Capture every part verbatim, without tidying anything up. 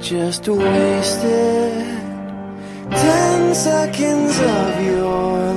just wasted ten seconds of your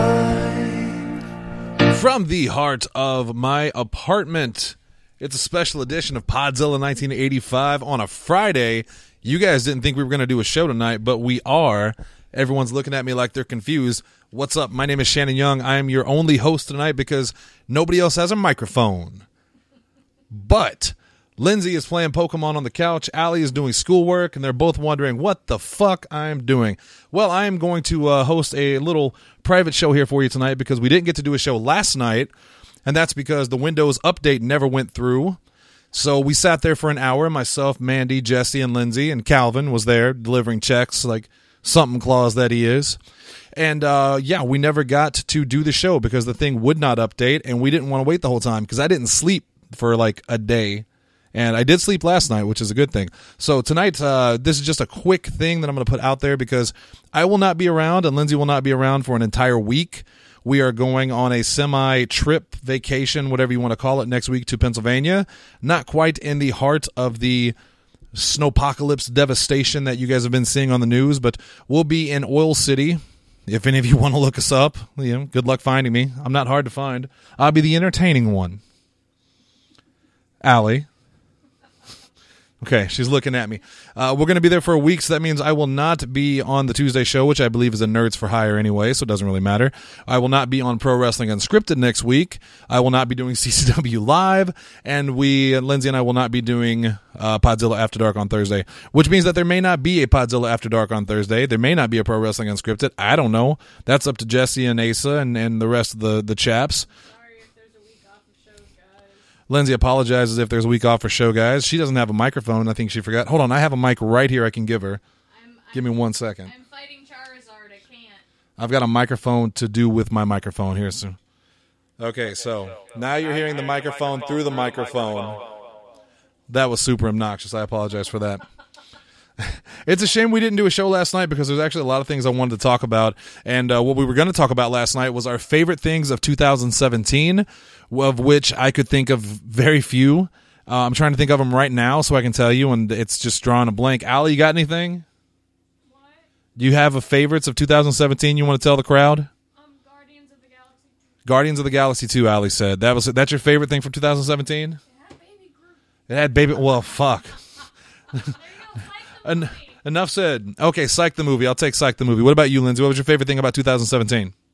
life. From the heart of my apartment, it's a special edition of Podzilla nineteen eighty-five on a Friday. You guys didn't think we were going to do a show tonight, but we are. Everyone's looking at me like they're confused. What's up? My name is Shannon Young. I am your only host tonight because nobody else has a microphone. But Lindsay is playing Pokemon on the couch. Allie is doing schoolwork, and they're both wondering what the fuck I'm doing. Well, I am going to uh, host a little private show here for you tonight because we didn't get to do a show last night, and that's because the Windows update never went through. So we sat there for an hour. Myself, Mandy, Jesse, and Lindsay, and Calvin was there delivering checks like something claus that he is. And, uh, yeah, we never got to do the show because the thing would not update, and we didn't want to wait the whole time because I didn't sleep for like a day. And I did sleep last night, which is a good thing. So tonight, uh, this is just a quick thing that I'm going to put out there because I will not be around and Lindsay will not be around for an entire week. We are going on a semi-trip, vacation, whatever you want to call it, next week to Pennsylvania. Not quite in the heart of the snowpocalypse devastation that you guys have been seeing on the news, but we'll be in Oil City. If any of you want to look us up, you know, good luck finding me. I'm not hard to find. I'll be the entertaining one. Allie. Okay, she's looking at me. Uh, we're going to be there for a week, so that means I will not be on the Tuesday show, which I believe is a Nerds for Hire anyway, so it doesn't really matter. I will not be on Pro Wrestling Unscripted next week. I will not be doing C C W Live, and we, Lindsay and I, will not be doing uh, Podzilla After Dark on Thursday, which means that there may not be a Podzilla After Dark on Thursday. There may not be a Pro Wrestling Unscripted. I don't know. That's up to Jesse and Asa and, and the rest of the, the chaps. Lindsay apologizes if there's a week off for show, guys. She doesn't have a microphone. I think she forgot. Hold on, I have a mic right here I can give her. I'm, give me I'm, one second. I'm fighting Charizard. I can't. I've got a microphone to do with my microphone here soon. Okay, so now you're hearing the microphone through the microphone. That was super obnoxious. I apologize for that. It's a shame we didn't do a show last night because there's actually a lot of things I wanted to talk about. And uh, what we were going to talk about last night was our favorite things of two thousand seventeen, of which I could think of very few. Uh, I'm trying to think of them right now so I can tell you, and it's just drawing a blank. Allie, you got anything? What? Do you have a favorites of two thousand seventeen you want to tell the crowd? Um, Guardians of the Galaxy. Guardians of the Galaxy two, Allie said. That was that's your favorite thing from two thousand seventeen? It had Baby Groot. It had Baby... Well, fuck. There you go. En- enough said. Okay, Psych the movie. I'll take Psych the movie. What about you, Lindsay? What was your favorite thing about two thousand seventeen? Um,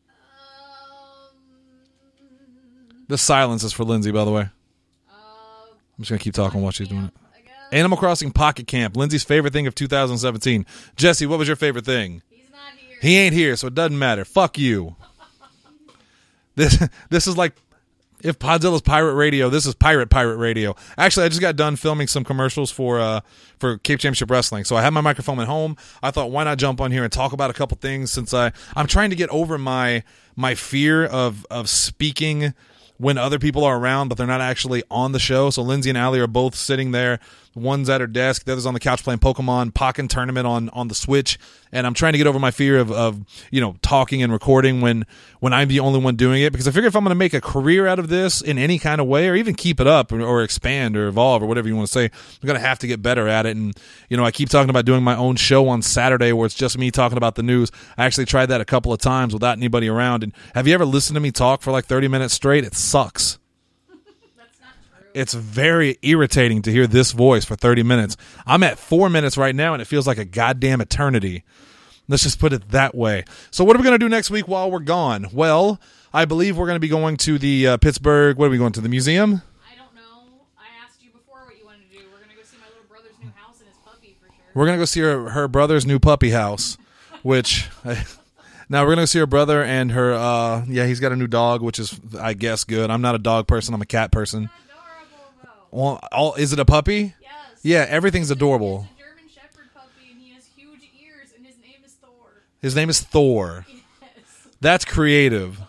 The silence is for Lindsay, by the way. uh, I'm just going to keep talking while she's doing it. I guess. Animal Crossing Pocket Camp. Lindsay's favorite thing of two thousand seventeen. Jesse, what was your favorite thing? He's not here. He ain't here, so it doesn't matter. Fuck you. This this is like... If Podzilla's Pirate Radio, this is Pirate Pirate Radio. Actually, I just got done filming some commercials for uh, for Cape Championship Wrestling. So I have my microphone at home. I thought, why not jump on here and talk about a couple things since I, I'm trying to get over my my fear of, of speaking when other people are around, but they're not actually on the show. So Lindsay and Allie are both sitting there. One's at her desk, the other's on the couch playing Pokemon Pokken Tournament on, on the Switch. And I'm trying to get over my fear of, of, you know, talking and recording when, when I'm the only one doing it. Because I figure if I'm going to make a career out of this in any kind of way, or even keep it up or, or expand or evolve or whatever you want to say, I'm going to have to get better at it. And, you know, I keep talking about doing my own show on Saturday where it's just me talking about the news. I actually tried that a couple of times without anybody around. And have you ever listened to me talk for like thirty minutes straight? It sucks. That's not true. It's very irritating to hear this voice for thirty minutes. I'm at four minutes right now, and it feels like a goddamn eternity. Let's just put it that way. So what are we going to do next week while we're gone? Well, I believe we're going to be going to the uh, Pittsburgh... What are we going to, the museum? I don't know. I asked you before what you wanted to do. We're going to go see my little brother's new house and his puppy for sure. We're going to go see her, her brother's new puppy house, which... I, now, we're going to go see her brother and her... Uh, yeah, he's got a new dog, which is, I guess, good. I'm not a dog person. I'm a cat person. Adorable, though. Well, all, is it a puppy? Yes. Yeah, everything's adorable. He's a German Shepherd puppy, and he has huge ears, and his name is Thor. His name is Thor. Yes. That's creative.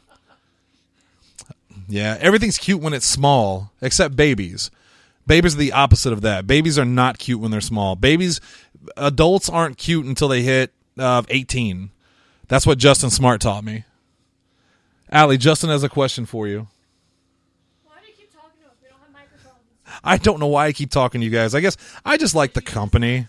Yeah, everything's cute when it's small, except babies. Babies are the opposite of that. Babies are not cute when they're small. Babies, adults aren't cute until they hit uh, eighteen. That's what Justin Smart taught me. Allie, Justin has a question for you. Why do you keep talking to us? We don't have microphones. I don't know why I keep talking to you guys. I guess I just like the company.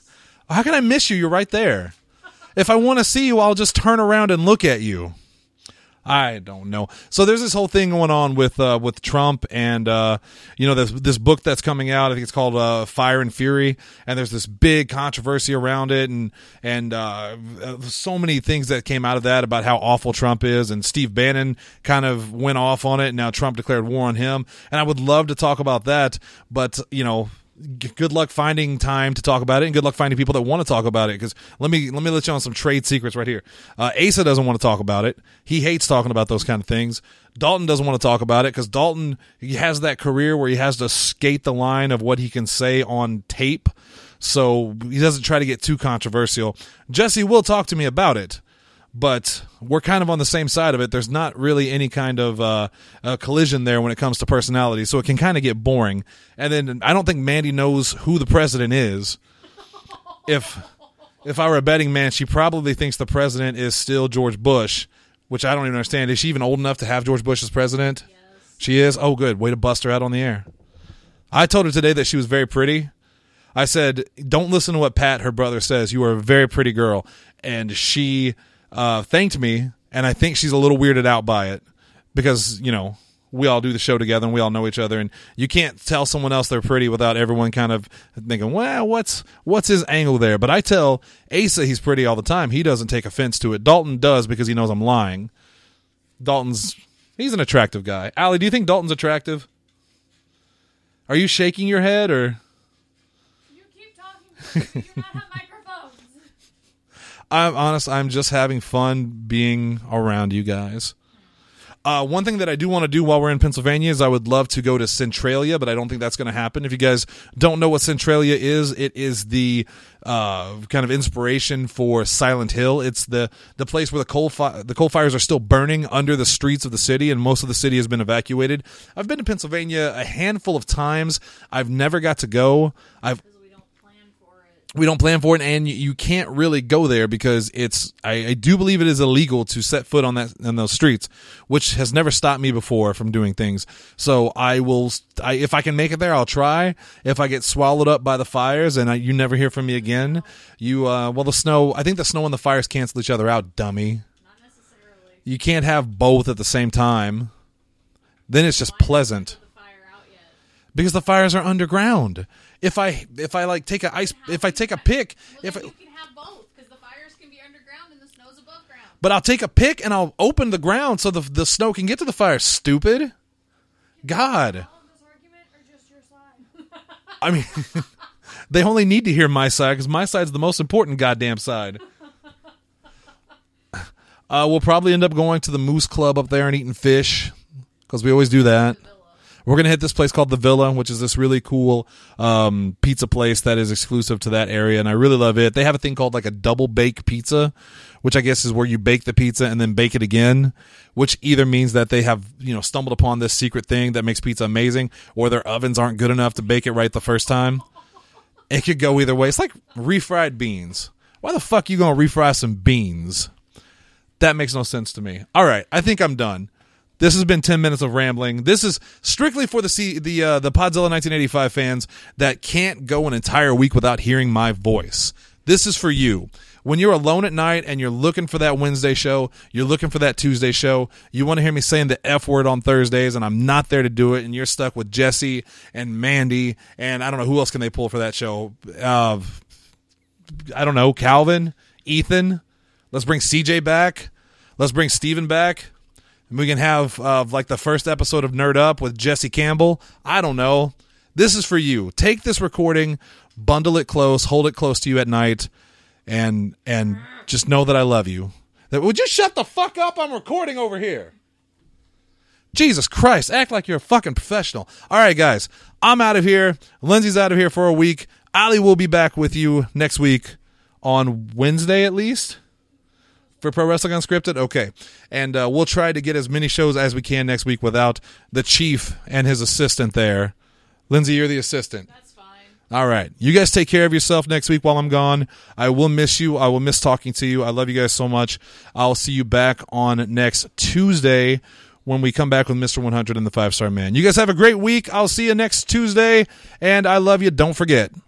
How can I miss you? You're right there. If I want to see you, I'll just turn around and look at you. I don't know. So there's this whole thing going on with uh, with Trump and uh, you know this this book that's coming out. I think it's called uh, Fire and Fury, and there's this big controversy around it, and and uh, so many things that came out of that about how awful Trump is. And Steve Bannon kind of went off on it, and now Trump declared war on him. And I would love to talk about that, but you know. G- good luck finding time to talk about it, and good luck finding people that want to talk about it. Because let me let me let you on some trade secrets right here. Uh, Asa doesn't want to talk about it. He hates talking about those kind of things. Dalton doesn't want to talk about it because Dalton he has that career where he has to skate the line of what he can say on tape, so he doesn't try to get too controversial. Jesse will talk to me about it, but we're kind of on the same side of it. There's not really any kind of uh, uh, collision there when it comes to personality, so it can kind of get boring. And then I don't think Mandy knows who the president is. If if I were a betting man, she probably thinks the president is still George Bush, which I don't even understand. Is she even old enough to have George Bush as president? Yes. She is? Oh, good. Way to bust her out on the air. I told her today that she was very pretty. I said, don't listen to what Pat, her brother, says. You are a very pretty girl. And she... Uh, thanked me, and I think she's a little weirded out by it because, you know, we all do the show together and we all know each other, and you can't tell someone else they're pretty without everyone kind of thinking, well, what's what's his angle there? But I tell Asa he's pretty all the time. He doesn't take offense to it. Dalton does because he knows I'm lying. Dalton's, he's an attractive guy. Allie, do you think Dalton's attractive? Are you shaking your head, or? You keep talking. You do not have microphones. I'm honest, I'm just having fun being around you guys. Uh, one thing that I do want to do while we're in Pennsylvania is I would love to go to Centralia, but I don't think that's going to happen. If you guys don't know what Centralia is, it is the uh, kind of inspiration for Silent Hill. It's the, the place where the coal fi- the coal fires are still burning under the streets of the city, and most of the city has been evacuated. I've been to Pennsylvania a handful of times. I've never got to go. I've We don't plan for it, and you can't really go there because it's. I, I do believe it is illegal to set foot on that on those streets, which has never stopped me before from doing things. So I will, I, if I can make it there, I'll try. If I get swallowed up by the fires and I, you never hear from me again, you uh, well the snow. I think the snow and the fires cancel each other out, dummy. Not necessarily. You can't have both at the same time. Then it's just pleasant. The fire out yet? Because the fires are underground. If I if I like take a ice if I take a pick Well, if then I, you can have both because the fires can be underground and the snow's above ground. but I'll take a pick and I'll open the ground so the the snow can get to the fire. Stupid, God. All of this argument or just your side? I mean, they only need to hear my side because my side's the most important goddamn side. Uh, we'll probably end up going to the Moose Club up there and eating fish because we always do that. We're going to hit this place called The Villa, which is this really cool um, pizza place that is exclusive to that area, and I really love it. They have a thing called like a double bake pizza, which I guess is where you bake the pizza and then bake it again, which either means that they have, you know, stumbled upon this secret thing that makes pizza amazing, or their ovens aren't good enough to bake it right the first time. It could go either way. It's like refried beans. Why the fuck you going to refry some beans? That makes no sense to me. All right, I think I'm done. This has been ten minutes of rambling. This is strictly for the C, the uh, the Podzilla nineteen eighty-five fans that can't go an entire week without hearing my voice. This is for you. When you're alone at night and you're looking for that Wednesday show, you're looking for that Tuesday show, you want to hear me saying the F word on Thursdays, and I'm not there to do it, and you're stuck with Jesse and Mandy, and I don't know who else can they pull for that show. Uh, I don't know, Calvin, Ethan. Let's bring C J back. Let's bring Steven back. And we can have uh, like the first episode of Nerd Up with Jesse Campbell. I don't know. This is for you. Take this recording, bundle it close, hold it close to you at night, and and just know that I love you. Would you shut the fuck up? I'm recording over here. Jesus Christ, act like you're a fucking professional. All right, guys, I'm out of here. Lindsay's out of here for a week. Ali will be back with you next week on Wednesday at least. For Pro Wrestling Unscripted? Okay. And uh, we'll try to get as many shows as we can next week without the chief and his assistant there. Lindsay, you're the assistant. That's fine. All right. You guys take care of yourself next week while I'm gone. I will miss you. I will miss talking to you. I love you guys so much. I'll see you back on next Tuesday when we come back with Mister one hundred and the Five Star Man. You guys have a great week. I'll see you next Tuesday. And I love you. Don't forget,